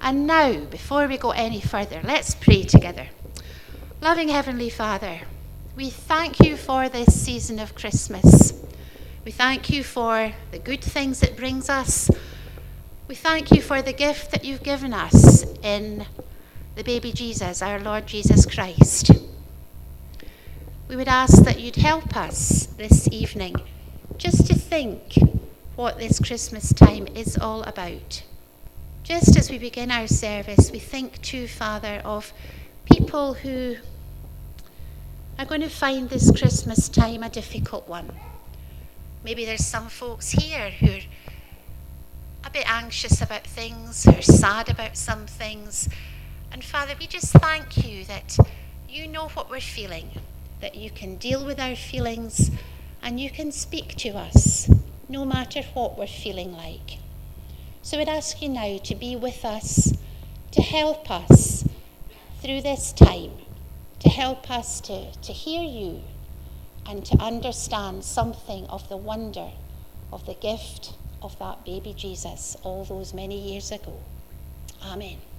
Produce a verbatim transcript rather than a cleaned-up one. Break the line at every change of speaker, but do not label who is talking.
And now, before we go any further, let's pray together. Loving Heavenly Father, we thank you for this season of Christmas. We thank you for the good things it brings us. We thank you for the gift that you've given us in the baby Jesus, our Lord Jesus Christ. We would ask that you'd help us this evening just to think what this Christmas time is all about. Just as we begin our service, we think too, Father, of people who are going to find this Christmas time a difficult one. Maybe there's some folks here who are a bit anxious about things, or sad about some things. And Father, we just thank you that you know what we're feeling, that you can deal with our feelings, and you can speak to us, no matter what we're feeling like. So we'd ask you now to be with us, to help us through this time, to help us to, to hear you, and to understand something of the wonder of the gift of that baby Jesus all those many years ago. Amen.